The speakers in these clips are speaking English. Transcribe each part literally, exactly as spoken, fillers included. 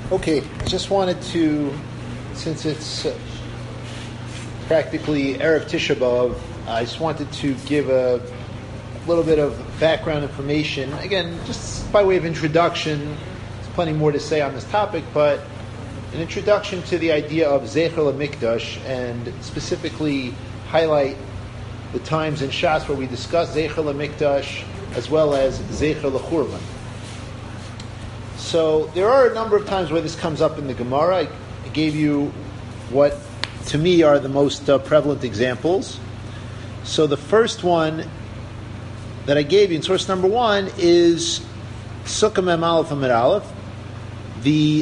Okay, I just wanted to, since it's uh, practically Erev Tisha B'Av, I just wanted to give a little bit of background information. Again, just by way of introduction, there's plenty more to say on this topic, but an introduction to the idea of Zecher LaMikdash, and specifically highlight the times in Shas where we discuss Zecher LaMikdash as well as Zecher LaChurban. So there are a number of times where this comes up in the Gemara. I, I gave you what, to me, are the most uh, prevalent examples. So the first one that I gave you in source number one is Sukkah Mem Aleph Amid Aleph. The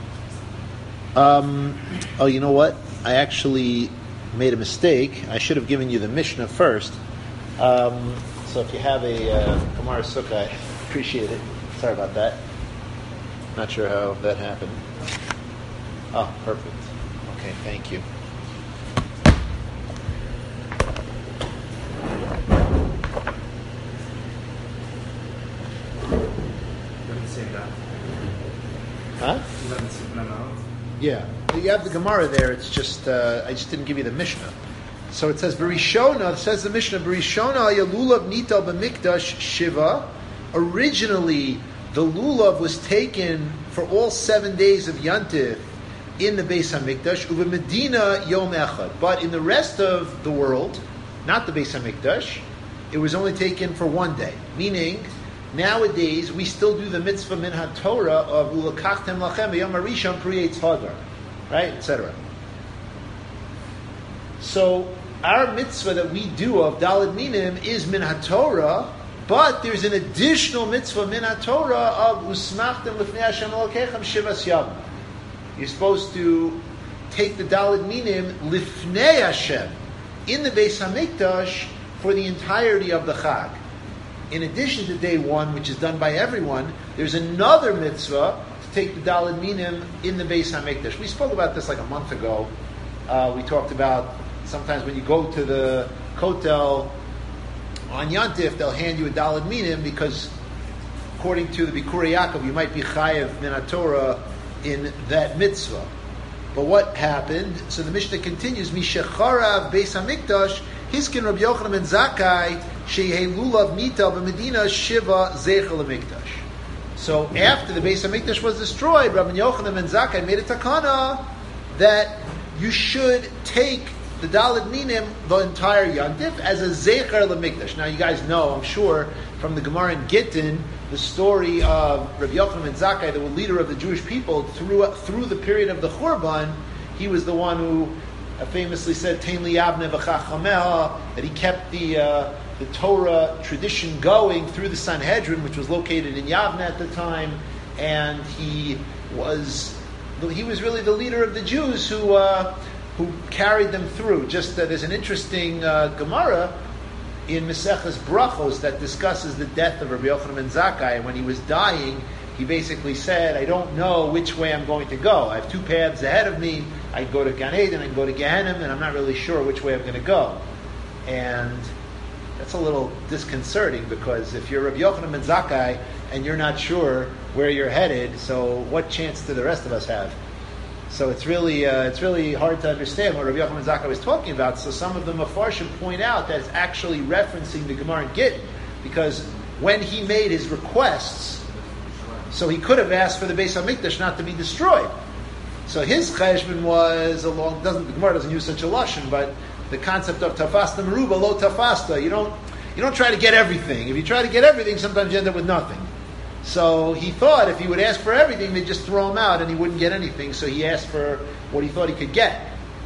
um, oh, you know what? I actually made a mistake. I should have given you the Mishnah first. Um, so if you have a uh, Gemara Sukkah, I appreciate it. Sorry about that. Not sure how that happened. Oh, perfect. Okay, thank you. Huh? Yeah, you have the Gemara there. It's just uh, I just didn't give you the Mishnah. So it says Berishona. It says the Mishnah Berishona Yalulav Nita B'Mikdash Shiva. Originally, the lulav was taken for all seven days of Yantiv in the Beis Hamikdash, uva Medina Yom Echad. But in the rest of the world, not the Beis Hamikdash, it was only taken for one day. Meaning, nowadays we still do the mitzvah min haTorah of ulakachtem lachem b'yom harishon pri eitz hadar, right, et cetera. So our mitzvah that we do of Daled Minim is min haTorah. But there's an additional mitzvah min haTorah of usmachtem lifnei Hashem Elokechem shivas yam. You're supposed to take the Daled Minim lifnei Hashem in the Beis Hamikdash for the entirety of the Chag. In addition to day one, which is done by everyone, there's another mitzvah to take the Daled Minim in the Beis Hamikdash. We spoke about this like a month ago. Uh, we talked about sometimes when you go to the Kotel on Yantif, they'll hand you a Daled Minim because, according to the Bikurei Yaakov, you might be chayev min haTorah in that mitzvah. But what happened? So the Mishnah continues, Mishacharav Beis Hamikdash, Hiskin Rabbi Yochanan ben Zakkai, Shehei Lulav Nita b'Medina Shiva Zecher LaMikdash. So after the Beis Hamikdash was destroyed, Rabbi Yochanan ben Zakkai made a takana that you should take the Daled Minim, the entire Yantif, as a Zecher LaMikdash. Now you guys know, I'm sure, from the Gemara in Gittin, the story of Rabbi Yochanan ben Zakkai, the leader of the Jewish people, through through the period of the Churban, he was the one who famously said, Tein li Yavne v'chachameha, that he kept the uh, the Torah tradition going through the Sanhedrin, which was located in Yavne at the time, and he was he was really the leader of the Jews who uh, who carried them through. Just uh, there's an interesting uh, Gemara in Maseches Brachos that discusses the death of Rabbi Yochanan ben Zakkai, and when he was dying, he basically said, I don't know which way I'm going to go. I have two paths ahead of me. I can go to Gan Eden, I can go to Gehenna, and I'm not really sure which way I'm going to go. And that's a little disconcerting, because if you're Rabbi Yochanan ben Zakkai and you're not sure where you're headed, so what chance do the rest of us have? So it's really uh, it's really hard to understand what Rabbi Yochanan ben Zakkai was talking about. So some of the Mefarshim point out that it's actually referencing the Gemara in Gittin, because when he made his requests, so he could have asked for the Beis Hamikdash not to be destroyed. So his cheshbon was along. Doesn't the Gemara doesn't use such a lashon, but the concept of tafasta meruba lo tafasta. You don't you don't try to get everything. If you try to get everything, sometimes you end up with nothing. So he thought if he would ask for everything, they'd just throw him out and he wouldn't get anything. So he asked for what he thought he could get.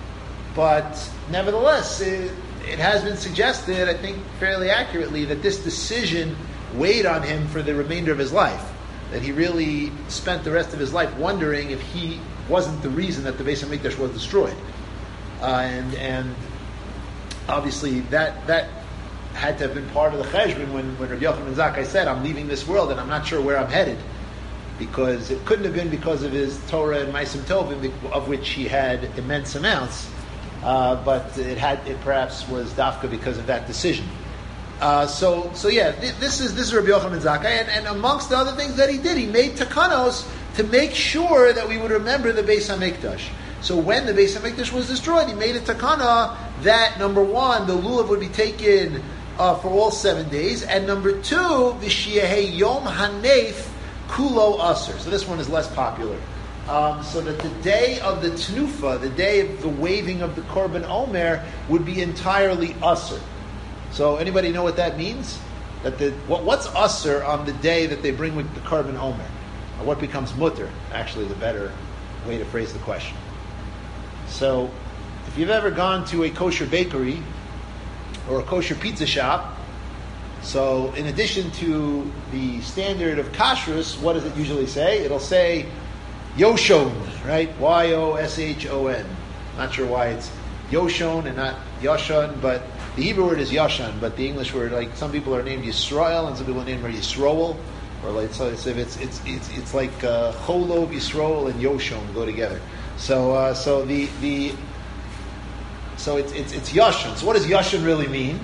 But nevertheless, it, it has been suggested, I think fairly accurately, that this decision weighed on him for the remainder of his life. That he really spent the rest of his life wondering if he wasn't the reason that the Beis Hamikdash was destroyed. Uh, and and obviously that that had to have been part of the cheshbon when, when Rabbi Yochanan ben Zakkai said, I'm leaving this world and I'm not sure where I'm headed. Because it couldn't have been because of his Torah and Ma'asim Tovim, of which he had immense amounts, uh, but it had it perhaps was dafka because of that decision. Uh, so, so yeah, th- this is this is Rabbi Yochanan ben Zakkai, and, and amongst the other things that he did, he made takanos to make sure that we would remember the Beis HaMikdash. So when the Beis HaMikdash was destroyed, he made a takana that, number one, the lulav would be taken uh, for all seven days, and number two, v'shiyehei yom hanef kulo aser. So this one is less popular. Um, so that the day of the tenufa, the day of the waving of the Korban Omer, would be entirely aser. So anybody know what that means? That the what, what's aser on the day that they bring with the Korban Omer? Or what becomes mutter? Actually, the better way to phrase the question. So, if you've ever gone to a kosher bakery or a kosher pizza shop, so in addition to the standard of kashrus, what does it usually say? It'll say Yoshon, right? Y O S H O N. Not sure why it's Yoshon and not Yashan, but the Hebrew word is Yashan, but the English word, like some people are named Yisrael and some people are named Yisroel, or like so it's it's it's it's, it's like uh, Cholov, Yisroel, and Yoshon go together. So uh, so the the so it's it's it's Yashan. So what does Yashan really mean?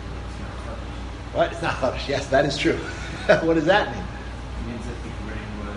What? It's not Chadash. Yes, that is true. What does that mean? It means that the grain was,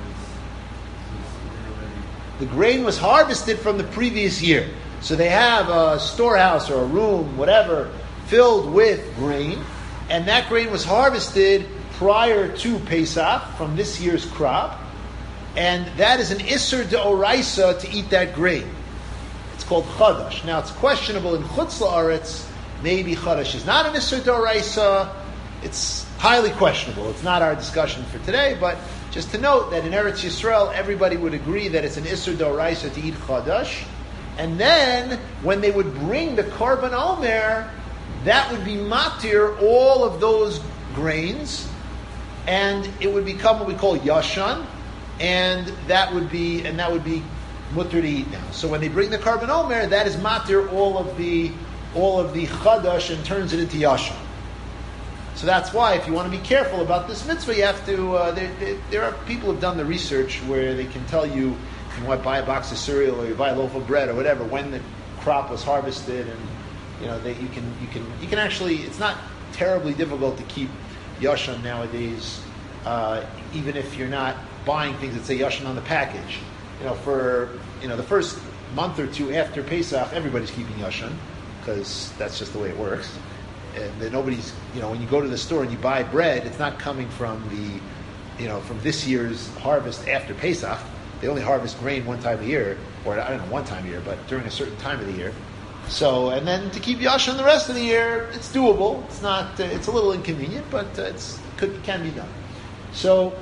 was already... The grain was harvested from the previous year. So they have a storehouse or a room, whatever, filled with grain, and that grain was harvested prior to Pesach from this year's crop, and that is an Isser De'oraisa to eat that grain. It's called Chadash. Now it's questionable in Chutz La'aretz, maybe Chadash is not an Isser De'oraisa. It's highly questionable. It's not our discussion for today, but just to note that in Eretz Yisrael, everybody would agree that it's an Isser D'oraisa to eat Chadash. And then, when they would bring the Korban Omer, that would be matir all of those grains, and it would become what we call Yashan, and that would be and that would be mutter to eat now. So when they bring the Korban Omer, that is matir all of the all of the Chadash and turns it into Yashan. So that's why, if you want to be careful about this mitzvah, you have to. Uh, there, there, there are people who have done the research where they can tell you if you want to buy a box of cereal or you buy a loaf of bread or whatever when the crop was harvested, and you know that you can you can you can actually. It's not terribly difficult to keep Yashan nowadays, uh, even if you're not buying things that say Yashan on the package. You know, for you know the first month or two after Pesach, everybody's keeping Yashan because that's just the way it works. And then nobody's, you know, when you go to the store and you buy bread, it's not coming from the, you know, from this year's harvest after Pesach. They only harvest grain one time a year, or I don't know, one time a year, but during a certain time of the year. So, and then to keep Yashan the rest of the year, it's doable. It's not, uh, it's a little inconvenient, but uh, it's could can be done. So,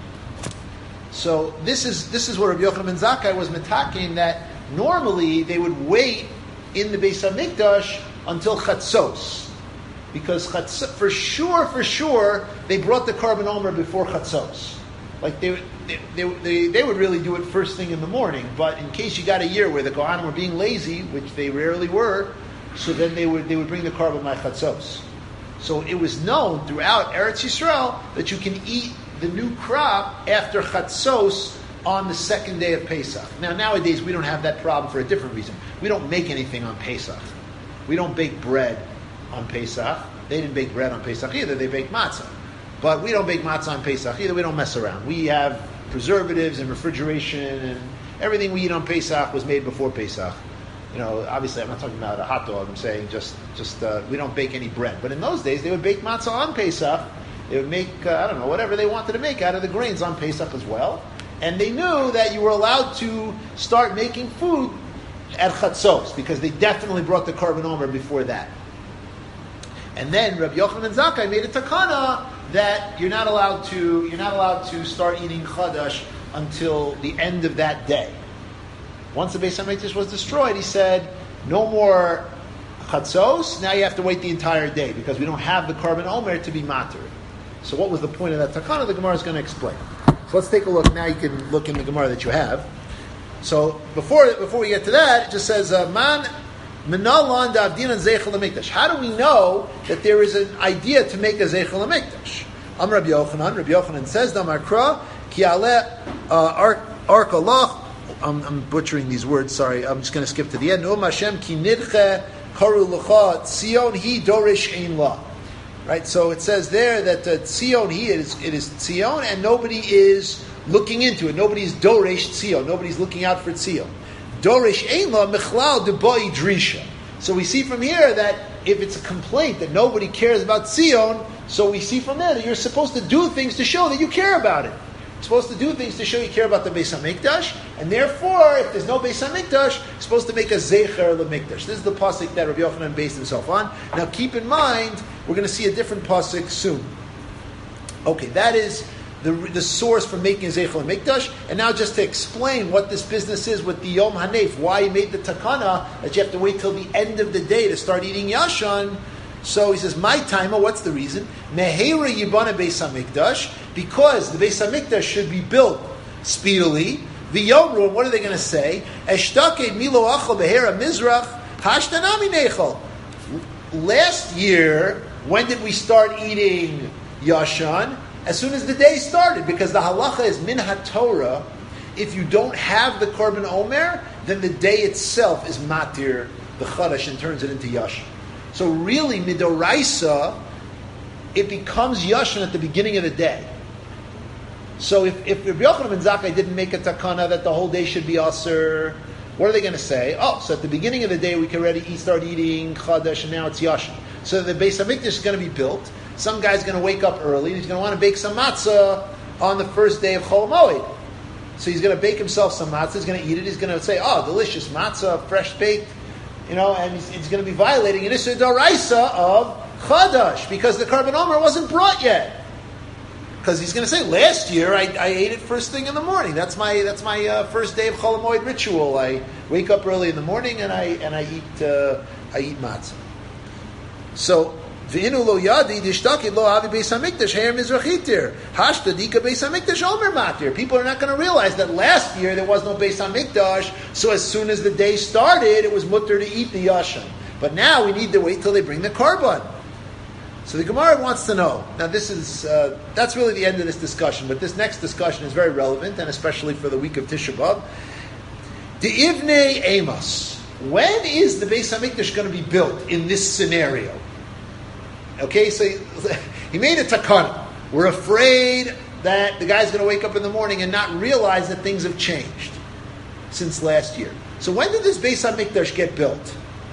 so this is this is where Rabbi Yochanan ben Zakkai was metaking that normally they would wait in the Beis HaMikdash until Chatzos. Because chatz- for sure, for sure, they brought the Korban Omer before Chatzos. Like they, they, they, they, they would really do it first thing in the morning. But in case you got a year where the Kohanim were being lazy, which they rarely were, so then they would they would bring the Korban by Chatzos. So it was known throughout Eretz Yisrael that you can eat the new crop after Chatzos on the second day of Pesach. Now nowadays we don't have that problem for a different reason. We don't make anything on Pesach. We don't bake bread on Pesach. They didn't bake bread on Pesach either. They baked matzah. But we don't bake matzah on Pesach either. We don't mess around. We have preservatives and refrigeration, and everything we eat on Pesach was made before Pesach. You know, obviously I'm not talking about a hot dog. I'm saying just, just uh, we don't bake any bread. But in those days, they would bake matzah on Pesach. They would make, uh, I don't know, whatever they wanted to make out of the grains on Pesach as well. And they knew that you were allowed to start making food at Chatzos, because they definitely brought the Korban Omer before that. And then Rabbi Yochanan ben Zakkai made a takana that you're not allowed to you're not allowed to start eating chadash until the end of that day. Once the Beis HaMikdash was destroyed, he said, no more chatzos. Now you have to wait the entire day because we don't have the Korban Omer to be matir. So what was the point of that takana? The Gemara is going to explain. So let's take a look. Now you can look in the Gemara that you have. So before before we get to that, it just says uh, man. How do we know that there is an idea to make a Zeichel HaMikdash? Am Rabbi Yochanan. Rabbi Yochanan says, Damar Kra, Ki Ale Ark Allah. I'm butchering these words, sorry. I'm just going to skip to the end. Um Hashem Ki Nidche Karu L'cha Tzion Hi Dorish Ein La. Right, so it says there that uh, Tzion Hi, it is, it is Tzion, and nobody is looking into it. Nobody's doresh tzio. Nobody's looking out for tzio. Doresh ein la mechlal de boi drisha. So we see from here that if it's a complaint that nobody cares about Tzion, so we see from there that you're supposed to do things to show that you care about it. You're supposed to do things to show you care about the Beis HaMikdash, and therefore, if there's no Beis HaMikdash, you're supposed to make a Zecher LeMikdash. This is the pasuk that Rabbi Yochanan based himself on. Now keep in mind, we're going to see a different pasuk soon. Okay, that is the, the source for making a Zecher LeMikdash. And now just to explain what this business is with the Yom HaNef, why he made the takana, that you have to wait till the end of the day to start eating Yashan. So he says, my timer, what's the reason? Mehera Yibana Beis HaMikdash, because the Beis HaMikdash should be built speedily. V'yomru, what are they going to say? Eshtake Milo Achal Behera Mizrach, Hashtanami Nechol. Last year, when did we start eating Yashan? As soon as the day started, because the halacha is min haTorah. If you don't have the Korban Omer, then the day itself is matir, the Chadash, and turns it into Yashan. So really, midoraisa, it becomes Yashan at the beginning of the day. So if, if Rabbi Yochanan ben Zakkai didn't make a takana that the whole day should be Aser, what are they going to say? Oh, so at the beginning of the day we can already eat, start eating Chadash, and now it's Yashan. So the Beis HaMikdash is going to be built. Some guy's going to wake up early, and he's going to want to bake some matzah on the first day of Chol Moed. So he's going to bake himself some matzah, he's going to eat it, he's going to say, oh, delicious matzah, fresh baked, you know, and he's, he's going to be violating an Issur D'Oraisa of Chadash, because the Korban Omer wasn't brought yet. Because he's going to say, last year I, I ate it first thing in the morning. That's my that's my uh, first day of Chol Moed ritual. I wake up early in the morning and I and I eat uh, I eat matzah. So V'inu lo yadi dishtakid lo avi Beis HaMikdash her mizrachitir hashta dika Beis HaMikdash omer matir. People are not going to realize that last year there was no Beis HaMikdash, so as soon as the day started, it was mutter to eat the yashan. But now we need to wait till they bring the korban. So the Gemara wants to know. Now this is uh, that's really the end of this discussion, but this next discussion is very relevant, and especially for the week of Tisha B'Av. The Ivnei Amos. When is the Beis HaMikdash going to be built in this scenario? Okay, so he, he made a takana. We're afraid that the guy's going to wake up in the morning and not realize that things have changed since last year. So when did this Beis HaMikdash get built?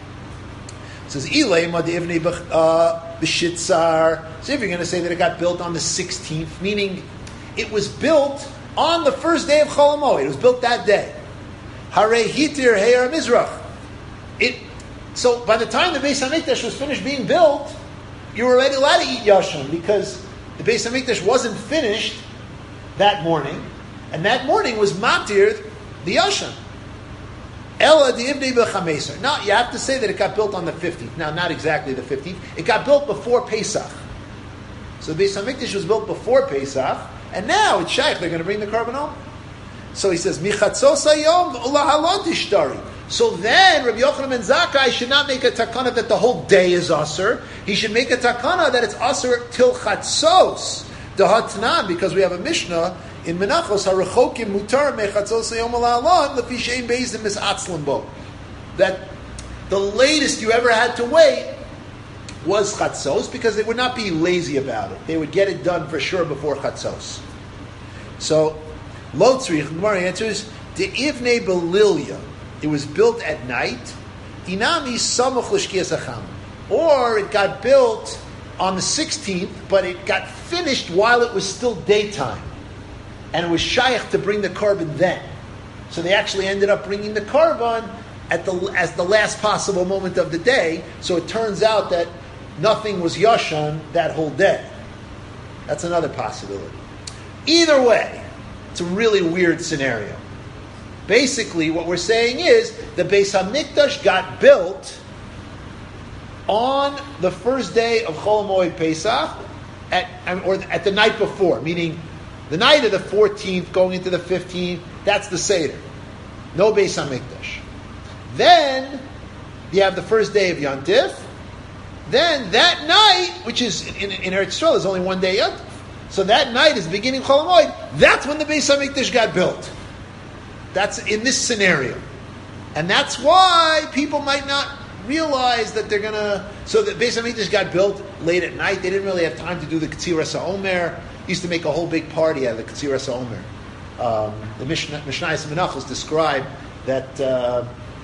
It says, Ilay ma de'ivnei b'shitzar. So if you're going to say that it got built on the sixteenth, meaning it was built on the first day of Chol Moed. It was built that day. Harei hitir he'er mizrach. It. So by the time the Beis HaMikdash was finished being built, you were already allowed to eat Yashan, because the Beis HaMikdash wasn't finished that morning, and that morning was matir the Yashan. Ella di'ivnei b'chameser. Now, you have to say that it got built on the fifteenth. Now, not exactly the fifteenth. It got built before Pesach. So the Beis HaMikdash was built before Pesach, and now it's shaykh. They're going to bring the korban home. So he says, Michatzos hayom ulahalon tishtari. So then, Rabbi Yochanan ben Zakkai should not make a takana that the whole day is Aser. He should make a takana that it's Aser till Chatzos. Dahatnan, because we have a Mishnah in Menachos, Harechokim mutar mechatzos hayom ulahalon lefi shein beizim misatzlim bo. That the latest you ever had to wait was Chatzos, because they would not be lazy about it. They would get it done for sure before Chatzos. So, Lo tzrich, the Gemara answers, the Ivnei Belilya. It was built at night. Inami samuch l'shkias hacham. Or it got built on the sixteenth, but it got finished while it was still daytime. And it was shaykh to bring the korban then. So they actually ended up bringing the korban at the, as the last possible moment of the day. So it turns out that nothing was yashan that whole day. That's another possibility. Either way, it's a really weird scenario. Basically, what we're saying is the Beis HaMikdash got built on the first day of Chol Moed Pesach, at, or at the night before, meaning the night of the fourteenth going into the fifteenth. That's the Seder. No Beis HaMikdash. Then you have the first day of Yontif. Then that night, which is in, in, in Eretz Yisrael, is only one day Yontif. So that night is the beginning of Chol Moed. That's when the Beis HaMikdash got built. That's in this scenario. And that's why people might not realize that they're going to... So the Beis HaMikdash got built late at night. They didn't really have time to do the Ketziras HaOmer. Used to make a whole big party out of the Ketziras HaOmer. um, the Mishnah Mishnayos Menachos describe that uh,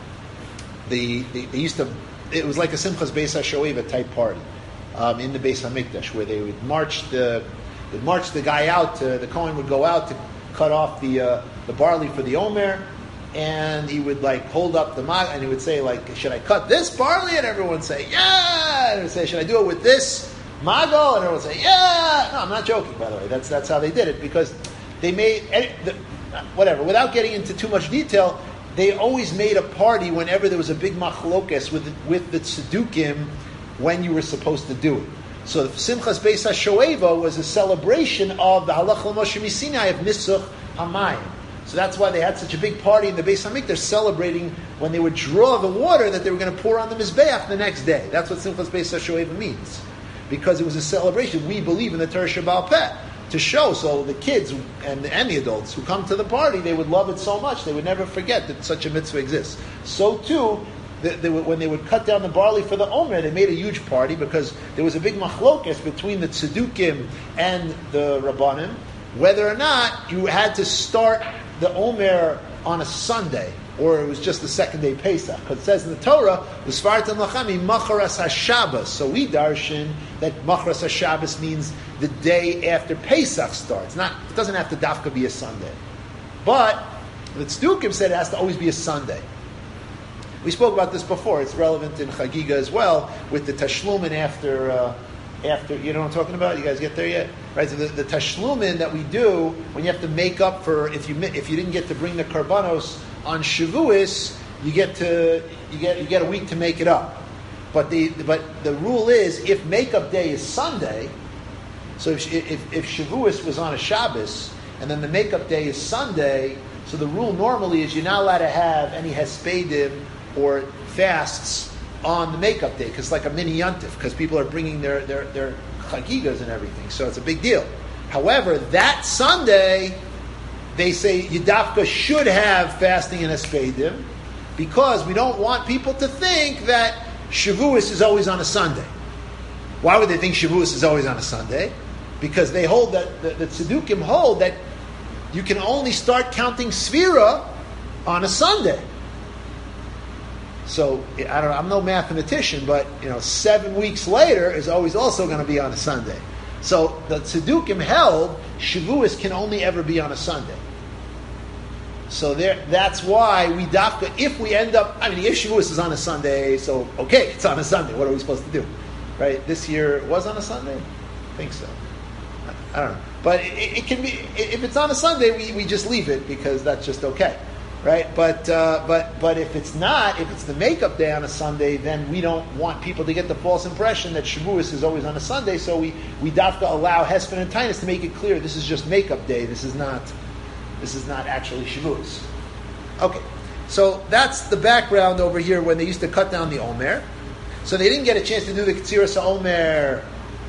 the, the they used to. It was like a Simchas Beis HaShoeva type party um, in the Beis Hamikdash, where they would march the would march the guy out. To, the Kohen would go out to cut off the uh, the barley for the Omer, and he would like hold up the mag, and he would say like, "Should I cut this barley?" And everyone would say, "Yeah." And he would say, "Should I do it with this mago?" And everyone would say, "Yeah." No, I'm not joking, by the way. That's that's how they did it, because they made the, whatever. Without getting into too much detail, they always made a party whenever there was a big machlokes with with the tzedukim when you were supposed to do it. So Simchas Beis HaShoeva was a celebration of the Halach L'Moshe Misinai of Nisuch Hamayim. So that's why they had such a big party in the Beis Hamikdash, celebrating when they would draw the water that they were going to pour on the Mizbeach the next day. That's what Simchas Beis HaShoeva means, because it was a celebration. We believe in the Torah Shebaal Peh to show, so the kids and, and the adults who come to the party, they would love it so much, they would never forget that such a mitzvah exists. So too, the, they would, when they would cut down the barley for the Omer, they made a huge party, because there was a big machlokes between the Tzedukim and the Rabbanim, whether or not you had to start the Omer on a Sunday, or it was just the second day Pesach. Because it says in the Torah, "L'sfartam lachami macharas haShabbos." So we darshan that macharas haShabbos means the day after Pesach starts. Not, it doesn't have to dafka be a Sunday. But the Tzdukim said it has to always be a Sunday. We spoke about this before. It's relevant in Chagiga as well, with the Tashlumin after, uh, after, you know what I'm talking about? You guys get there yet? Right, so the, the Tashlumin that we do, when you have to make up for, if you if you didn't get to bring the Karbanos on Shavuos, you get to you get you get a week to make it up. But the but the rule is, if makeup day is Sunday, so if if, if Shavuos was on a Shabbos and then the makeup day is Sunday, so the rule normally is you're not allowed to have any hespedim or fasts on the makeup day, because it's like a mini yontif, because people are bringing their their their chagigas and everything, so it's a big deal. However, that Sunday, they say Yidafka should have fasting and espedim, because we don't want people to think that Shavuos is always on a Sunday. Why would they think Shavuos is always on a Sunday? Because they hold that, the, the Tzedukim hold that you can only start counting Sfira on a Sunday. So, I don't know, I'm no mathematician, but, you know, seven weeks later is always also going to be on a Sunday. So, the Tzedukim held Shavuos can only ever be on a Sunday. So there, that's why we dafka, if we end up, I mean, if Shavuos is on a Sunday, so, okay, it's on a Sunday, what are we supposed to do? Right? This year it was on a Sunday? I think so. I, I don't know. But it, it can be, if it's on a Sunday, we, we just leave it, because that's just okay. Right, but uh, but but if it's not, if it's the makeup day on a Sunday, then we don't want people to get the false impression that Shavuos is always on a Sunday. So we we dafka allow Hespen and Tainus to make it clear this is just makeup day. This is not this is not actually Shavuos. Okay, so that's the background over here when they used to cut down the Omer. So they didn't get a chance to do the Ketziras Omer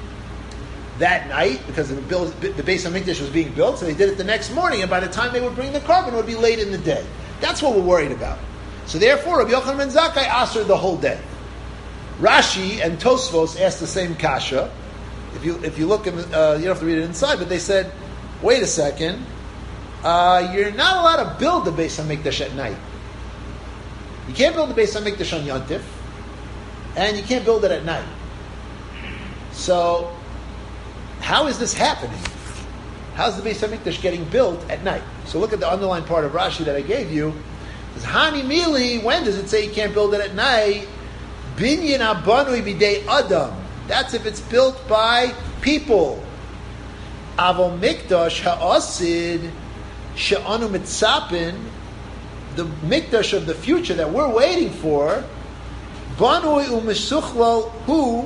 that night, because the, build, the Beis Hamikdash was being built, so they did it the next morning, and by the time they would bring the carbon, it would be late in the day. That's what we're worried about. So therefore, Rabbi Yochanan ben Zakkai asked the whole day. Rashi and Tosfos asked the same kasha. If you if you look, in the, uh, you don't have to read it inside, but they said, wait a second, uh, you're not allowed to build the Beis Hamikdash at night. You can't build the Beis Hamikdash on Yontif, and you can't build it at night. So, how is this happening? How's the Beis Hamikdash getting built at night? So look at the underlying part of Rashi that I gave you. It says, Hani Mili, when does it say you can't build it at night? Binyan abanui bidei adam. That's if it's built by people. Avol mikdash ha'asid she'anu mitzapin, the mikdash of the future that we're waiting for, banui u'mesuchlal hu,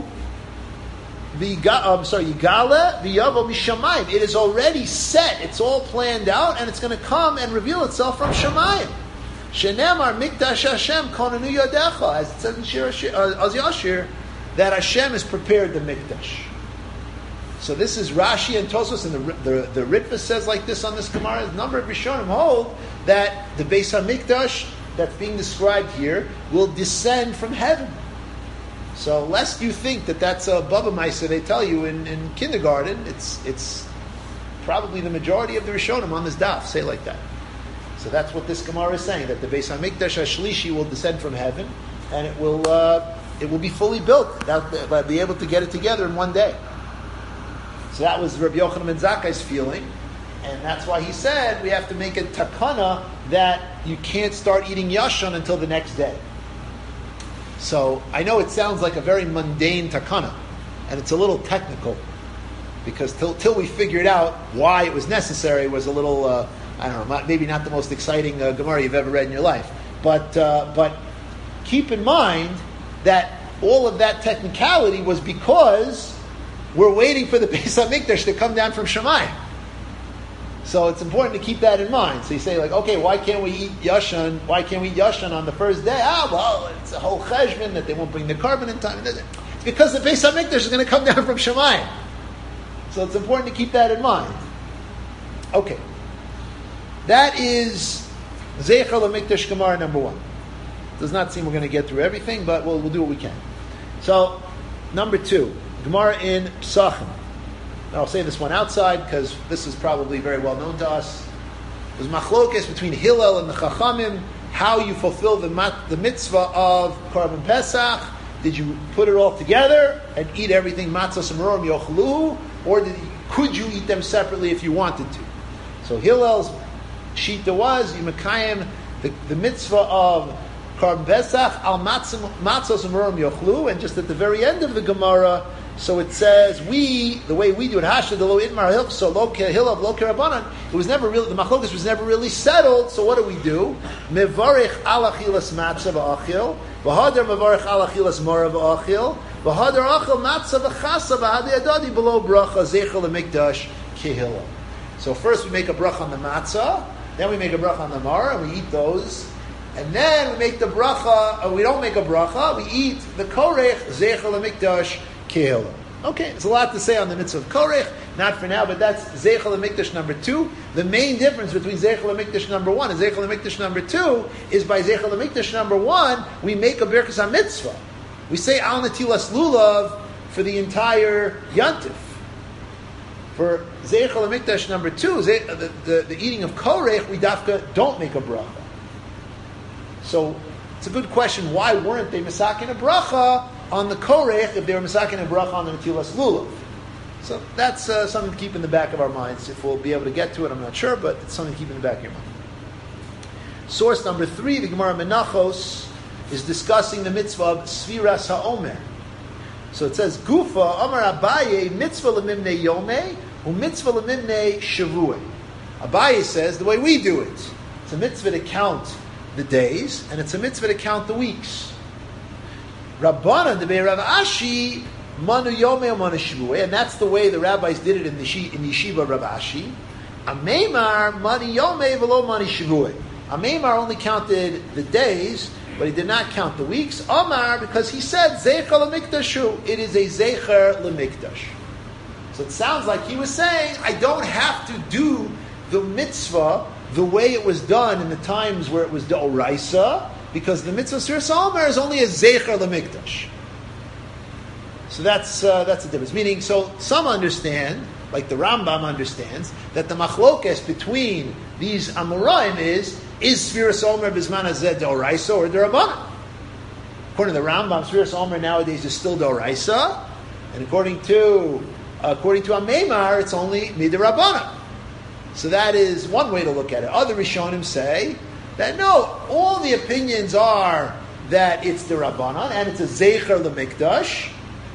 I'm sorry, Yigala v'yavo mishamayim. It is already set. It's all planned out, and it's going to come and reveal itself from Shamayim. Shenemar mikdash Hashem konanu yadecha, as it says in Shir Az Yashir, that Hashem has prepared the mikdash. So this is Rashi and Tosfos, and the the, the Ritva says like this on this Gemara. A number of Rishonim hold that the Beis Hamikdash that's being described here will descend from heaven. So lest you think that that's a Baba Maisa they tell you in, in kindergarten, it's it's probably the majority of the Rishonim on this daf say like that. So that's what this Gemara is saying, that the Beis HaMikdash HaShlishi will descend from heaven, and it will uh, it will be fully built. They'll be able to get it together in one day. So that was Rabbi Yochanan ben Zakkai's feeling, and that's why he said we have to make a takana that you can't start eating yashan until the next day. So I know it sounds like a very mundane takana, and it's a little technical, because till, till we figured out why it was necessary, it was a little, uh, I don't know, maybe not the most exciting uh, Gemara you've ever read in your life. But uh, but keep in mind that all of that technicality was because we're waiting for the Beis HaMikdash to come down from Shemayim. So it's important to keep that in mind. So you say, like, okay, why can't we eat yashan? Why can't we eat yashan on the first day? Ah, well, it's a whole cheshbon that they won't bring the carbon in time. It's because the Beis HaMikdash is going to come down from Shemayim. So it's important to keep that in mind. Okay. That is Zeicher LaMikdash Gemara number one. Does not seem we're going to get through everything, but we'll, we'll do what we can. So, number two, Gemara in Psachim. Now I'll say this one outside because this is probably very well known to us. There's machlokes between Hillel and the Chachamim, how you fulfill the, mat, the mitzvah of Korban Pesach. Did you put it all together and eat everything matzos and merorim yochlu, or did you, could you eat them separately if you wanted to? So Hillel's shita was you mekayim the, the mitzvah of Korban Pesach al matzos and merorim yochlu, and just at the very end of the Gemara, so it says we the way we do it hasha lo itmar hil so lo hilav lo kerabanan. It was never really the machlokas was never really settled. So what do we do? Mevarich al achilas matzah v'achil v'hadar mevarich al achilas mora v'achil v'hadar achil matzah v'chasa v'hadei adadi below bracha zeichel lemikdash kehila. So first we make a bracha on the matzah, then we make a bracha on the mara, and we eat those. And then we make the bracha, or we don't make a bracha, we eat the korech zeichel lemikdash kehila. Okay, there's a lot to say on the mitzvah of korech, not for now, but that's zeichel lemikdash number two. The main difference between zeichel lemikdash number one and zeichel lemikdash number two is by zeichel lemikdash number one, we make a birkas ha-mitzvah. We say al netilas lulav for the entire yantif. For zeichel lemikdash number two, the, the, the eating of korech, we dafka don't make a bracha. So it's a good question, why weren't they misakin a bracha on the korech if they were misakin a bracha on the netilas lulav? So that's uh, something to keep in the back of our minds. If we'll be able to get to it, I'm not sure, but it's something to keep in the back of your mind. Source number three, the Gemara Menachos, is discussing the mitzvah of Sfiras HaOmer. So it says, Gufa, Amar Abaye, mitzvah lemimne yomei, u mitzvah lemimne shavue. Abaye says, the way we do it, it's a mitzvah to count the days, and it's a mitzvah to count the weeks. Rabbanan, the Rav Ashi, manu yomei manu shivui, and that's the way the rabbis did it in the in Yeshiva Rav Ashi. Ameimar manu yomei v'lo manu shivui. Ameimar only counted the days, but he did not count the weeks. Amar, because he said zeicher lemikdashu, it is a zeicher lemikdash. So it sounds like he was saying, I don't have to do the mitzvah the way it was done in the times where it was d'oraisa, because the mitzvah Sfiras HaOmer is only a zeicher lemikdash. So that's uh, that's the difference. Meaning, so some understand, like the Rambam understands, that the machlokes between these Amoraim is, is Sfiras HaOmer b'zman hazeh d'oraisa or d'Rabbanan? According to the Rambam, Sfiras HaOmer nowadays is still d'oraisa, and according to according to Ameimar, it's only midrabbanan. So that is one way to look at it. Other Rishonim say that no, all the opinions are that it's the Rabbanan and it's a Zeicher L'Mikdash,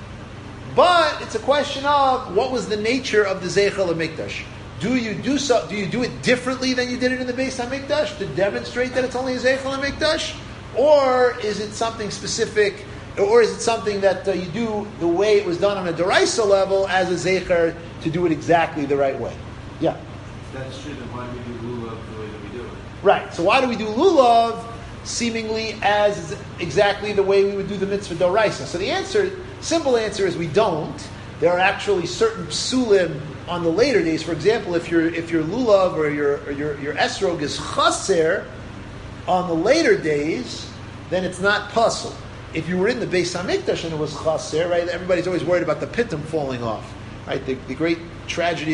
but it's a question of what was the nature of the Zeicher L'Mikdash. Do you do so? Do you do it differently than you did it in the Beis HaMikdash to demonstrate that it's only a Zeicher L'Mikdash, or is it something specific, or is it something that uh, you do the way it was done on a Deraisa level as a Zeicher to do it exactly the right way? Yeah. That's true, then why do we do lulav the way that we do it? Right, so why do we do lulav seemingly as exactly the way we would do the mitzvah d'oraisa? So the answer, simple answer is we don't. There are actually certain psulim on the later days. For example, if your if your lulav or your or your, your esrog is chaser on the later days, then it's not puzzle. If you were in the Beis HaMikdash and it was chaser, right? Everybody's always worried about the pitum falling off, right? The, the great tragedy of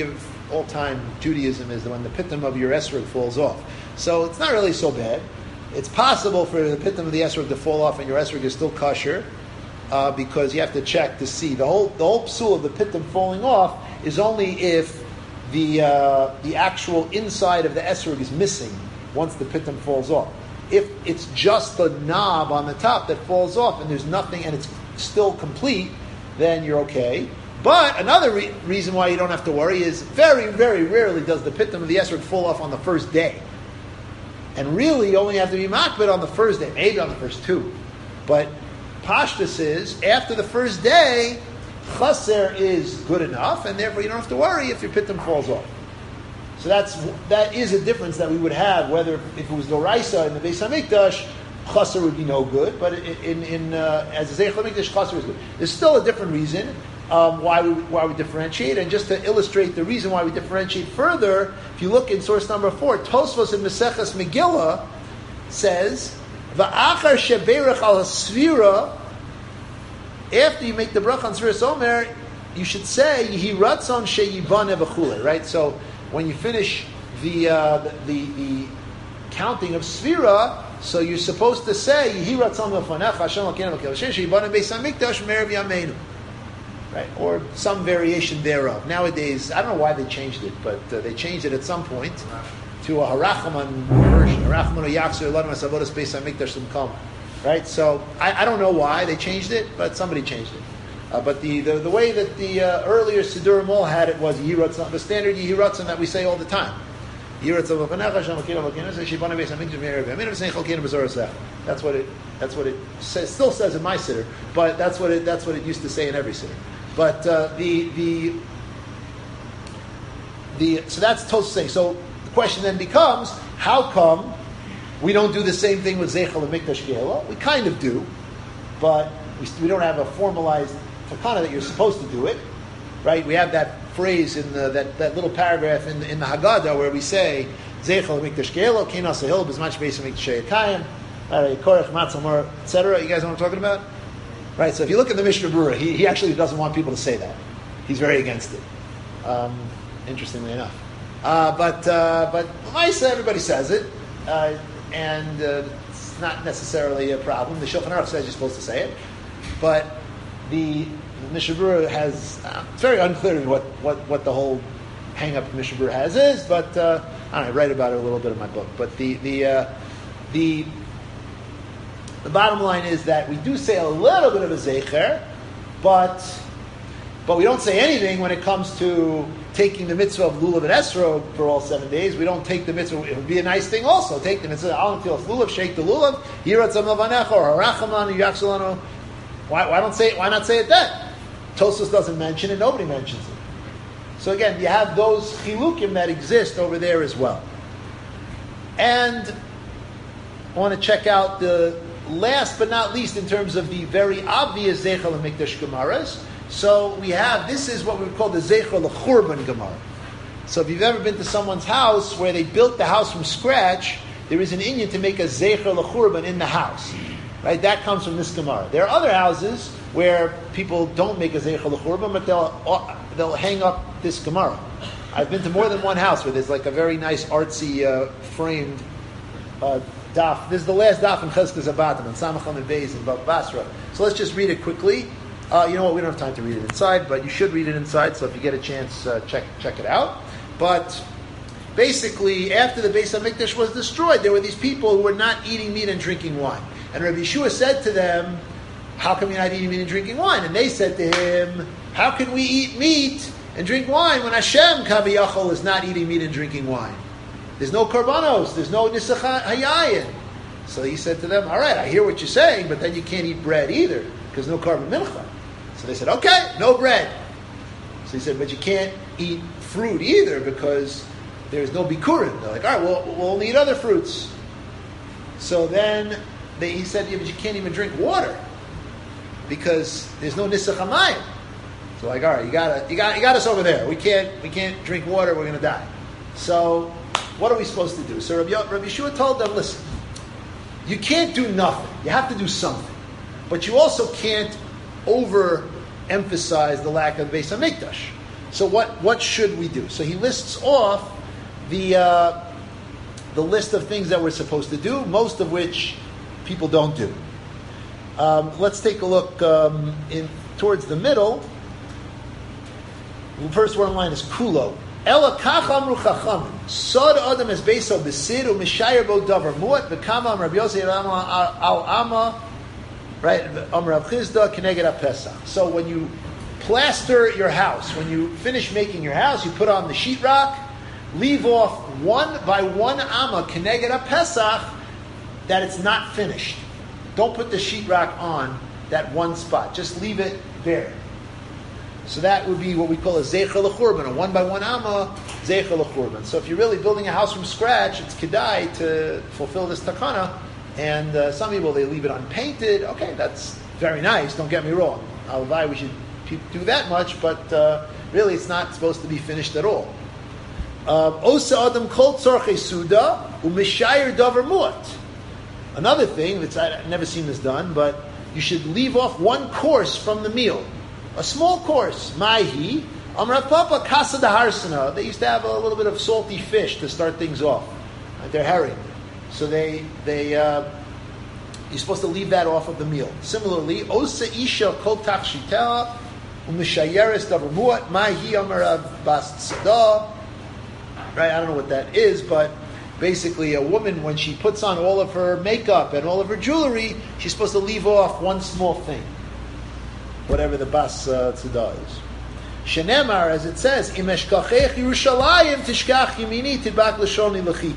all-time Judaism is when the pitum of your esrog falls off. So it's not really so bad. It's possible for the pitum of the esrog to fall off and your esrog is still kosher, uh, because you have to check to see. The whole the whole psul of the pitum falling off is only if the uh, the actual inside of the esrog is missing once the pitum falls off. If it's just the knob on the top that falls off and there's nothing and it's still complete, then you're okay. But another re- reason why you don't have to worry is very, very rarely does the pitum of the esrog fall off on the first day. And really, you only have to be makbid on the first day, maybe on the first two. But pashtus is, after the first day, chaser is good enough, and therefore you don't have to worry if your pitum falls off. So that's that is a difference that we would have, whether if it was doraisa in the Beis Hamikdash, chaser would be no good, but in, in uh, as a Zeichel Hamikdash, chaser is good. There's still a different reason um, why we why we differentiate, and just to illustrate the reason why we differentiate further, if you look in source number four, Tosfos in Maseches Megillah says, "Va'achar sheberach al svira." After you make the bracha on Sfiras Omer, you should say Yehi Ratzon Sheyibane V'chule. Right. So when you finish the uh, the, the the counting of Sfira, so you're supposed to say Yehi Ratzon V'fanecha Hashem Elokeinu V'kel Hashem Sheyibane Beis Hamikdash Me'erev Yameinu. Right, or some variation thereof. Nowadays, I don't know why they changed it, but uh, they changed it at some point to a Harachaman version. Harachaman o Yachzer Elodim Asavodas Beis Hamikdash L'Mkama. Right, so I, I don't know why they changed it, but somebody changed it. Uh, but the, the the way that the uh, earlier Sidurim all had it was Yehi Ratzon, the standard Yehi Ratzon that we say all the time. That's what it. That's what it says, still says in my siddur, but that's what it. That's what it used to say in every siddur. But uh, the the the so that's Tosfos saying. So the question then becomes, how come we don't do the same thing with Zeichel and Mikdash Gehela? We kind of do, but we, we don't have a formalized takana that you're supposed to do it, right? We have that phrase in the, that, that little paragraph in the, in the Haggadah where we say Zeichel and Mikdash Gehela, Kinas Ahil, Bizmach Beis Hamikdash Sheyakayim, Korach Matzamor, et cetera. You guys know what I'm talking about? Right, so if you look at the Mishnah Berurah, he, he actually doesn't want people to say that. He's very against it, um, interestingly enough. Uh, but uh, but Maisa, everybody says it, uh, and uh, it's not necessarily a problem. The Shulchan Aruch says you're supposed to say it, but the, the Mishnah Berurah has, uh, it's very unclear to me what, what, what the whole hang-up of Mishnah Berurah has is, but uh, I, don't know, I write about it a little bit in my book. But the the uh, the The bottom line is that we do say a little bit of a zeicher, but but we don't say anything when it comes to taking the mitzvah of lulav and esrog for all seven days. We don't take the mitzvah. It would be a nice thing also. Take the mitzvah al netilas lulav, shake the lulav, yiratzam lavanecha or harachaman yaksalano. Why why don't say it? Why not say it then? Tosfos doesn't mention it. Nobody mentions it. So again, you have those chilukim that exist over there as well. And I want to check out the last but not least, in terms of the very obvious Zeichel and Mikdash Gemaras, so we have, this is what we would call the Zeichel L'Churban Gemara. So if you've ever been to someone's house where they built the house from scratch, there is an inyan to make a Zeichel L'Churban in the house. Right? That comes from this Gemara. There are other houses where people don't make a Zeichel L'Churban, but they'll, they'll hang up this Gemara. I've been to more than one house where there's like a very nice artsy uh, framed uh, daf. This is the last daf in Cheskes Abatim and Samacham and Beis and Basra. So let's just read it quickly. Uh, you know what? We don't have time to read it inside, but you should read it inside. So if you get a chance, uh, check check it out. But basically, after the Beis Hamikdash was destroyed, there were these people who were not eating meat and drinking wine. And Rabbi Yeshua said to them, "How come you're not eating meat and drinking wine?" And they said to him, "How can we eat meat and drink wine when Hashem Kaviyachol is not eating meat and drinking wine? There's no korbanos, there's no nisach hayayin." So he said to them, "All right, I hear what you're saying, but then you can't eat bread either, because no korban mincha." So they said, "Okay, no bread." So he said, "But you can't eat fruit either, because there's no bikurim." They're like, "All right, well, we'll only eat other fruits." So then they, he said, "Yeah, but you can't even drink water, because there's no nisach hamayim." So like, "All right, you got you got you got us over there. We can't we can't drink water. We're going to die." So what are we supposed to do? So Rabbi, Rabbi Yeshua told them, "Listen, you can't do nothing. You have to do something. But you also can't overemphasize the lack of Beis HaMikdash. So what, what should we do? So he lists off the uh, the list of things that we're supposed to do, most of which people don't do. Um, let's take a look um, in towards the middle. The first word in line is kulo. Ela kach amru chachamim. Sod adam es beiso b'sid u'mishayer bo davar muat v'kama am Rabbi Yosef al ama, right? Am Rav Chizda keneged ha-pesach. So when you plaster your house, when you finish making your house, you put on the sheetrock, leave off one by one amma keneged ha-pesach that it's not finished. Don't put the sheetrock on that one spot. Just leave it there. So that would be what we call a zeicher l'churban, a one by one amma zeicher l'churban. So if you're really building a house from scratch, it's kedai to fulfill this takana. And uh, some people, they leave it unpainted. Okay, that's very nice. Don't get me wrong. Alavai, we should do that much, but uh, really, it's not supposed to be finished at all. Osa adam kol tzorchei suda u'mishayer davar muat. Another thing that's I've never seen this done, but you should leave off one course from the meal. A small course, Maihi, Amrav Papa, Kasa de Harsana. They used to have a little bit of salty fish to start things off. Right? They're herring. So they, they, uh, you're supposed to leave that off of the meal. Similarly, Osa Isha Kol Tachshitah, Umishayeres Davar Maihi Amrav Bas Tzada. Right, I don't know what that is, but basically a woman, when she puts on all of her makeup and all of her jewelry, she's supposed to leave off one small thing. Whatever the bas uh, tzedah is. Shenemar, as it says, Im eshkachech Yerushalayim tishkach yimini tidbak lashoni lechiki.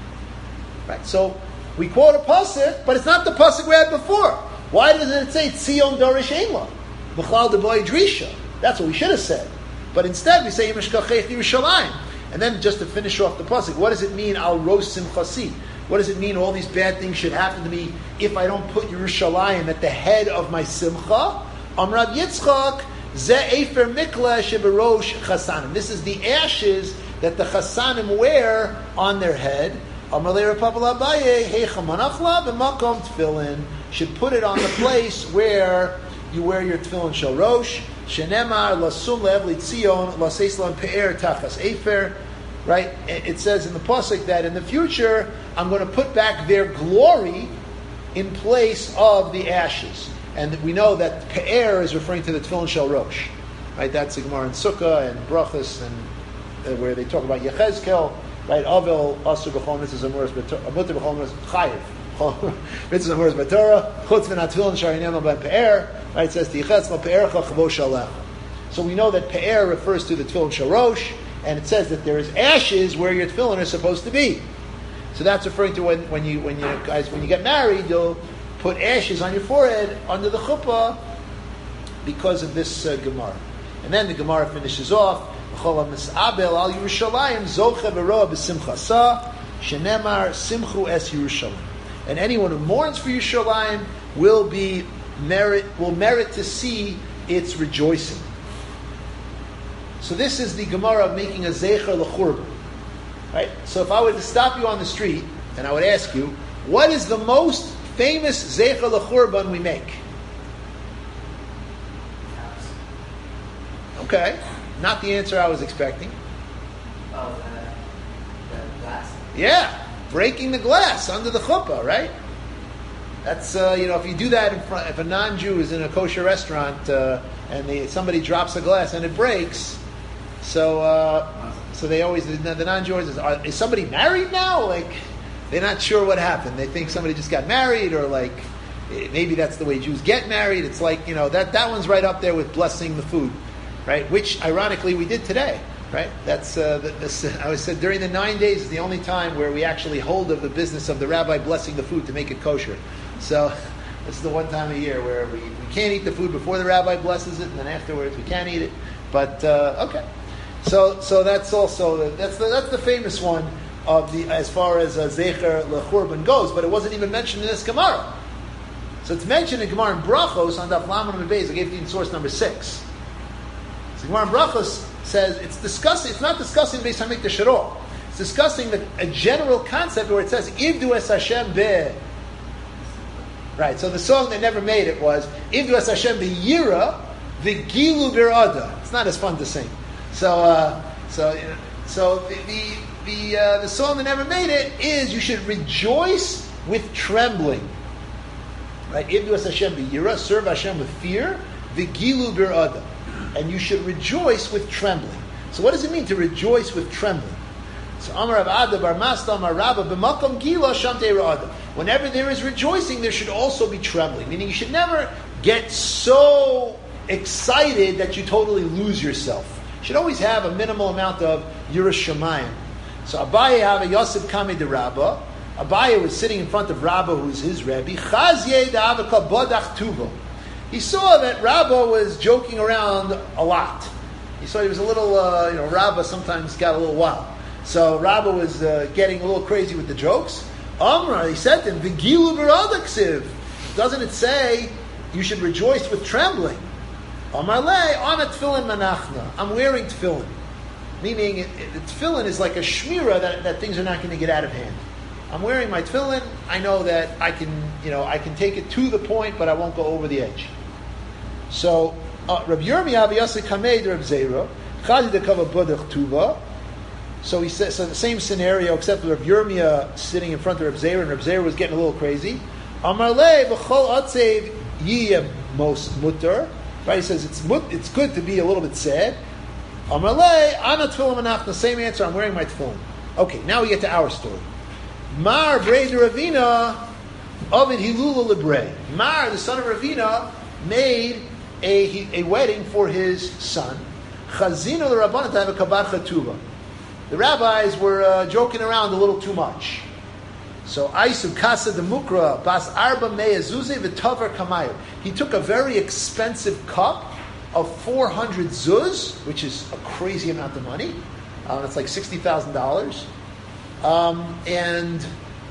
Right, so we quote a pasuk, but it's not the pasuk we had before. Why doesn't it say Tzion Dorish Einla? B'chlal deboy drisha. That's what we should have said. But instead we say Im eshkachech Yerushalayim. And then just to finish off the pasuk, what does it mean al ros simchasi? What does it mean all these bad things should happen to me if I don't put Yerushalayim at the head of my simcha? Amrav Yitzchak, ze efer mikla sheberosh chasanim. This is the ashes that the chasanim wear on their head. Amralei Rapapal Abaye, heicha manachla b'makom tefillin. Should put it on the place where you wear your tefillin shel rosh. Shenemar lasum le'evli tzion laseislan pe'er tachas efer. Right? It says in the pasuk that in the future I'm going to put back their glory in place of the ashes. And we know that Pe'er is referring to the Tefillin Shel Rosh. Right? That's the Gemara in Sukkah and Brachas, and uh, where they talk about Yechezkel, right? Avel, Asur B'chol Mitzvahs Amuras B'Torah, Mutter B'chol Mitzvahs Chayiv, Mitzvahs Amuras B'Torah, Chutz V'nat Tefillin Sharinema Ben Pe'er, right? It says, Tichetz Pe'ercha Chavo Shalech. So we know that Pe'er refers to the Tefillin Shel Rosh, and it says that there is ashes where your Tefillin is supposed to be. So that's referring to when, when you when you guys when you get married, you'll put ashes on your forehead under the chuppah because of this uh, Gemara. And then the Gemara finishes off, mis'abel al Yerushalayim zoche v'roa b'simchasa shenemar simchu es Yerushalayim. And anyone who mourns for Yerushalayim will be merit will merit to see its rejoicing. So this is the Gemara of making a zeicher l'churban. Right? So if I were to stop you on the street and I would ask you, what is the most famous zeicher l'churban we make? Okay, not the answer I was expecting. Oh, the, the glass? Yeah, breaking the glass under the chuppah, right? That's, uh, you know, if you do that in front, if a non-Jew is in a kosher restaurant uh, and they, somebody drops a glass and it breaks, so uh, so they always, the, the non-Jew always says, are, is somebody married now? Like, they're not sure what happened. They think somebody just got married, or like, maybe that's the way Jews get married. It's like, you know, that, that one's right up there with blessing the food. Right, which ironically we did today. Right, that's uh, the, this, I always said during the nine days is the only time where we actually hold of the business of the rabbi blessing the food to make it kosher. So this is the one time a year where we, we can't eat the food before the rabbi blesses it, and then afterwards we can't eat it. But uh, okay, so so that's also the, that's the, that's the famous one of the as far as uh, Zecher L'Churban goes. But it wasn't even mentioned in this Gemara. So it's mentioned in Gemara in Brachos on Daf Lamed Amud Beis. I gave you in source number six. So Gemara in Brachos says it's discussing. It's not discussing Beis Hamikdash at all. It's discussing the, a general concept where it says Ivdu es Hashem be. Right. So the song that never made it was Ivdu es Hashem be Yira v'Gilu birada. It's not as fun to sing. So, uh, so, you know, so the the the, uh, the song that never made it is you should rejoice with trembling. Right? Ibdu es Hashem b'yira, serve Hashem with fear, v'gilu bir'ada, and you should rejoice with trembling. So, what does it mean to rejoice with trembling? So, Amar Rav Ada bar Masta Amar Rabba b'makom gila shamtei ra'ada. Whenever there is rejoicing, there should also be trembling. Meaning, you should never get so excited that you totally lose yourself. You should always have a minimal amount of yiras shamayim. So Abaye have a Yosef Kame de Rabba. Abaye was sitting in front of Rabba, who was his Rebbe. Chazye da'avaka bodach tuvo. He saw that Rabba was joking around a lot. He saw he was a little, uh, you know, Rabba sometimes got a little wild. So Rabba was uh, getting a little crazy with the jokes. Amra, he said to him, V'gilu b'radaksiv. Doesn't it say you should rejoice with trembling? Amar le, on a tefillin manachna. I'm wearing tefillin. Meaning, it, it, the tefillin is like a shmira that, that things are not going to get out of hand. I'm wearing my tefillin. I know that I can, you know, I can take it to the point, but I won't go over the edge. So, uh, Rabbi Yirmiyah v'yasek hameid Reb Zera chadi dekava bodach tuva. So he says, so the same scenario, except Rabbi Yirmiyah sitting in front of Reb Zera, and Reb Zera was getting a little crazy. Amar le b'chol atzev yiyeh mos mutter. Right? He says it's mut, it's good to be a little bit sad. Amar le ana tefillin manach. The same answer. I'm wearing my tefillin. Okay, now we get to our story. Mar brei de Ravina Ovid Hilula Lebrei. Mar, the son of Ravina, made a, a wedding for his son. Chazino the Rabbanah to have a kabar chatuva. The rabbis were uh, joking around a little too much. So Aisu Kasa de Mukra Bas Arba Meyazuze V'Tavar Kamayu. He took a very expensive cup of four hundred zuz, which is a crazy amount of money. Um, it's like sixty thousand dollars. Um, and,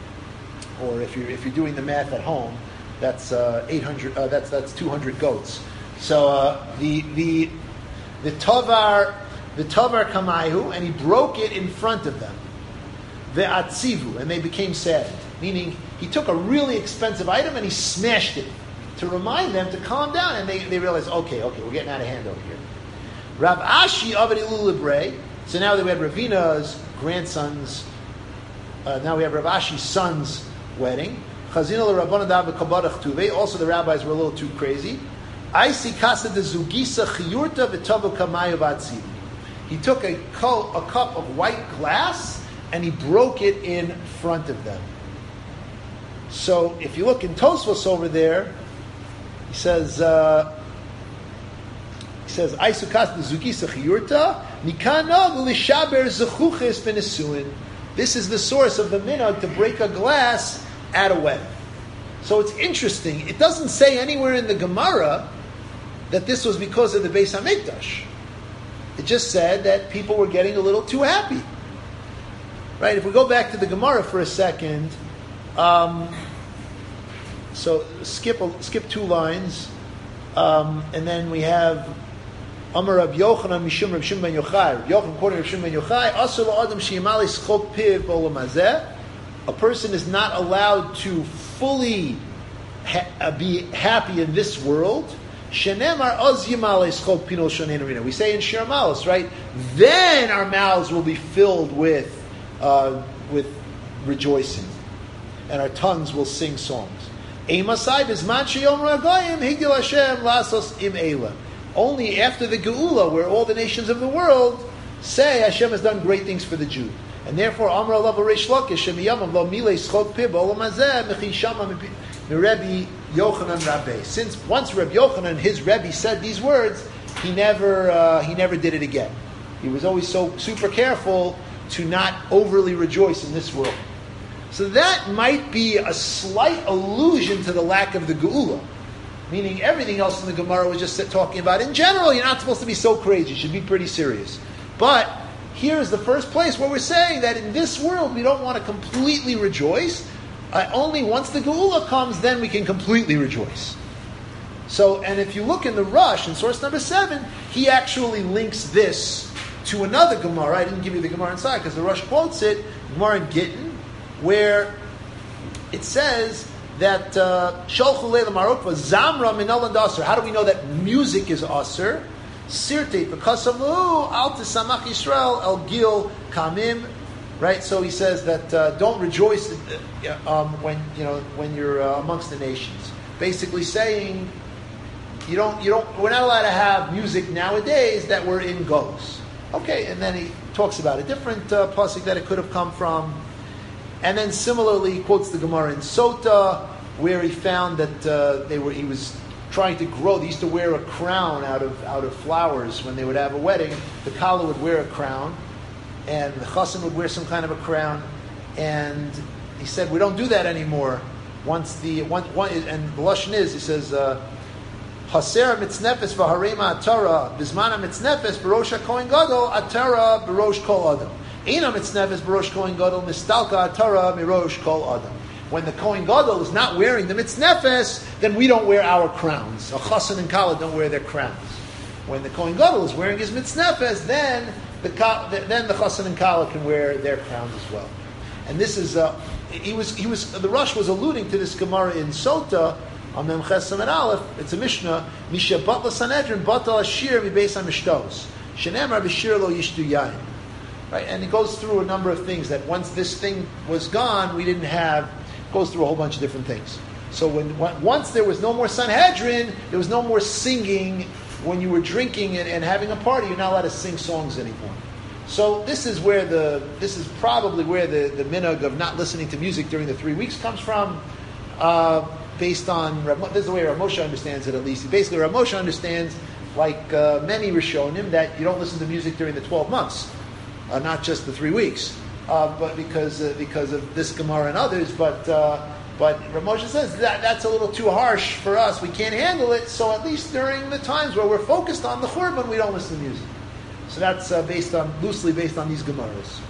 or if you're if you're doing the math at home, that's uh, eight hundred. Uh, that's that's two hundred goats. So uh, the the the tavar the tavar kamayu, and he broke it in front of them. The atzivu, and they became sad. Meaning, he took a really expensive item and he smashed it to remind them to calm down. And they, they realized, okay, okay, we're getting out of hand over here. Rav Ashi Avad Ilul Lebrei. So now that we had Ravina's grandson's. Uh, now we have Rav Ashi's son's wedding. Chazino l'Rabbanah v'kabadach tuve. Also, the rabbis were a little too crazy. Aisi kasa de zugisa chiyurta v'tavu kamayu v'atzivu. He took a, co- a cup of white glass and he broke it in front of them. So, if you look in Tosfos over there, he says, uh, he says, Aisu kasa de zugisa chiyurta nikano l'shaber zechuches v'nesuin. This is the source of the minhag to break a glass at a wedding. So it's interesting. It doesn't say anywhere in the Gemara that this was because of the Beis HaMikdash. It just said that people were getting a little too happy. Right? If we go back to the Gemara for a second, um, so skip skip two lines, um, and then we have Amar Rab Yochanan Mishum Rab Shimon ben Yochai. Rab Yochanan quoting Rab Shimon ben Yochai. Asur la'adam sheyimali schok piv b'olam hazeh. A person is not allowed to fully ha- be happy in this world. Shenemar oz yimali schok pinol shonein arena. We say in Shir Malos, right? Then our mouths will be filled with uh, with rejoicing, and our tongues will sing songs. Eimasai bizman sheyom ragayim higdil Hashem lasos im eila. Only after the Geula, where all the nations of the world say Hashem has done great things for the Jew. And therefore, Amar Allah Reish Lakish, Shemiyamam Lo Milei Schok Pib, Olam Hazeh, Mechi Shama Mirebi Yochanan Rabbe. Since once Reb Yochanan, his Rebbe, said these words, he never uh, he never did it again. He was always so super careful to not overly rejoice in this world. So that might be a slight allusion to the lack of the Geula. Meaning everything else in the Gemara was just talking about, in general, you're not supposed to be so crazy. You should be pretty serious. But here is the first place where we're saying that in this world we don't want to completely rejoice. Uh, only once the Geula comes, then we can completely rejoice. So, and if you look in the Rush, in source number seven, he actually links this to another Gemara. I didn't give you the Gemara inside because the Rush quotes it, Gemara in Gittin, where it says that Shalchu Leila Marokva Zamra Minal and Aser. How do we know that music is Aser? Sirte v'kasamu al tisamach Yisrael el gil kamim. Right, so he says that uh, don't rejoice uh, um, when you know when you're uh, amongst the nations. Basically saying you don't you don't we're not allowed to have music nowadays that we're in goes. Okay, and then he talks about a different uh, pasuk that it could have come from, and then similarly he quotes the Gemara in Sota where he found that uh, they were he was trying to grow. They used to wear a crown out of out of flowers when they would have a wedding. The kala would wear a crown, and the chassan would wear some kind of a crown. And he said, we don't do that anymore. Once the one, one and the lashon is, he says, Haser mitznefes v'harema atara bizmana mitznefes b'rosh hakohen gadol atara b'rosh kol adam. Ina mitznefes b'rosh kohen gadol mistalka atara mirosh kol adam. When the kohen gadol is not wearing the mitznefes, then we don't wear our crowns. A chassan and kala don't wear their crowns. When the kohen gadol is wearing his mitznefes, then the then the chassan and kala can wear their crowns as well. And this is uh, he was he was the Rosh was alluding to this Gemara in Sota on Mem Chesam and Aleph. It's a Mishnah. Misha Batla Sanhedrin Batal Ashir Mibeis Hamishtos Shenemar B'Shir Lo Yishtu Yain. Right, and it goes through a number of things that once this thing was gone, we didn't have. Goes through a whole bunch of different things. So when once there was no more Sanhedrin, there was no more singing. When you were drinking and, and having a party, you're not allowed to sing songs anymore. So this is where the this is probably where the, the minhag of not listening to music during the three weeks comes from, uh, based on this is the way Rav Moshe understands it at least. Basically, Rav Moshe understands, like uh, many Rishonim, that you don't listen to music during the twelve months, uh, not just the three weeks, uh, but because uh, because of this Gemara and others. But uh, but Rav Moshe says that that's a little too harsh for us. We can't handle it. So at least during the times where we're focused on the Churban, we don't listen to music. So that's uh, based on loosely based on these Gemaras.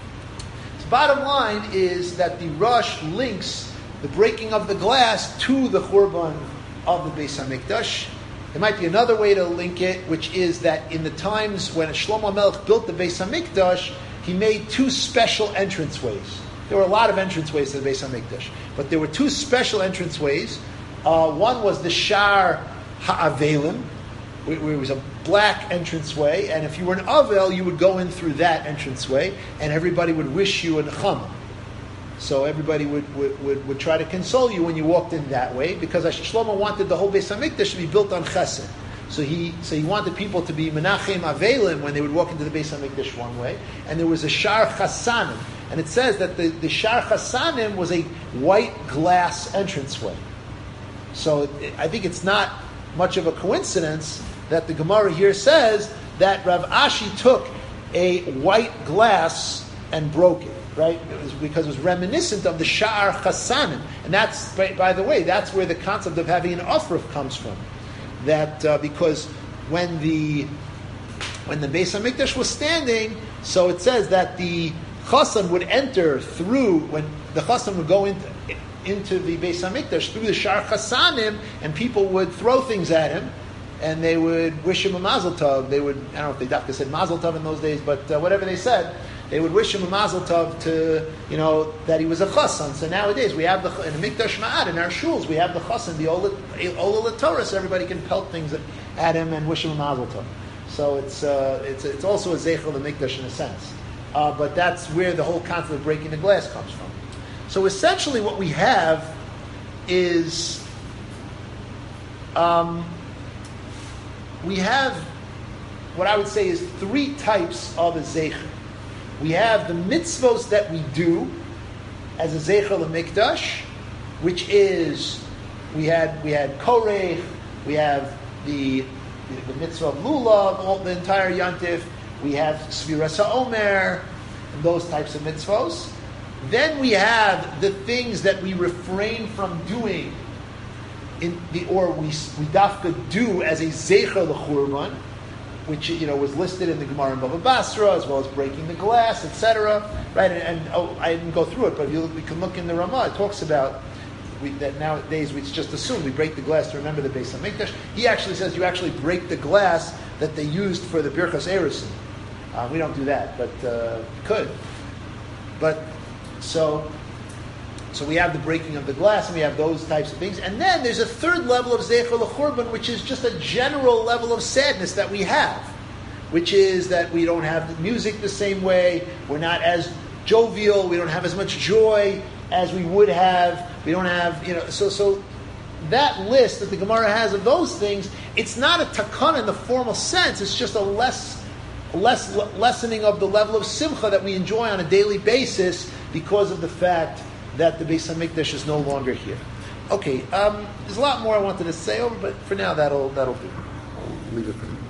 So bottom line is that the Rosh links the breaking of the glass to the Churban of the Beis Hamikdash. There might be another way to link it, which is that in the times when Shlomo Melech built the Beis Hamikdash, he made two special entranceways. There were a lot of entranceways to the Beis Hamikdash, but there were two special entranceways. Uh, one was the Shar Ha'avelim, where it was a black entranceway, and if you were an Avel, you would go in through that entranceway, and everybody would wish you a Nechama. So everybody would, would, would, would try to console you when you walked in that way, because Shlomo wanted the whole Beis Hamikdash to be built on Chesed. So he so he wanted people to be Menachem Avelim when they would walk into the Beis Hamikdash one way, and there was a Shar Chasanim, and it says that the, the Shar Chasanim was a white glass entranceway. So it, I think it's not much of a coincidence that the Gemara here says that Rav Ashi took a white glass and broke it, right? It was because it was reminiscent of the Sha'ar Chasanim. And that's, by, by the way, that's where the concept of having an Afraf comes from. That uh, because when the when the Beis HaMikdash was standing, so it says that the Chassan would enter through, when the Chassan would go into, into the Beis HaMikdash through the Sha'ar Chasanim, and people would throw things at him, and they would wish him a mazel tov. They would, I don't know if they dafka said mazel tov in those days, but uh, whatever they said, they would wish him a mazel tov to, you know, that he was a chassan. So nowadays we have the, in the Mikdash Ma'at, in our shuls, we have the chassan, the Ola L'Torah, so everybody can pelt things at him and wish him a mazel tov. So it's uh, it's it's also a zeichel the Mikdash in a sense. Uh, but that's where the whole concept of breaking the glass comes from. So essentially what we have is, um, we have what I would say is three types of a zeicher. We have the mitzvos that we do as a zeicher l'mikdash, which is we had we had korech, we have the the mitzvah of lulav, all the entire yantif. We have sviras ha'omer, and those types of mitzvos. Then we have the things that we refrain from doing, in the or we we dafka do as a zeicher l'churban, which, you know, was listed in the Gemara in Bava Basra, as well as breaking the glass, et cetera. Right, and, and oh, I didn't go through it, but if you look, we can look in the Ramah. It talks about we, that nowadays we just assume we break the glass to remember the Beis Hamikdash. He actually says you actually break the glass that they used for the Birchas Erusin. Uh, we don't do that, but uh, could. But so, So we have the breaking of the glass, and we have those types of things. And then there's a third level of Zecher L'Churban, which is just a general level of sadness that we have, which is that we don't have the music the same way, we're not as jovial, we don't have as much joy as we would have, we don't have, you know, so so that list that the Gemara has of those things, it's not a takana in the formal sense, it's just a less, less lessening of the level of simcha that we enjoy on a daily basis because of the fact that the Beis HaMikdash is no longer here. Okay, um, there's a lot more I wanted to say over, but for now that'll that'll do. I'll leave it for now.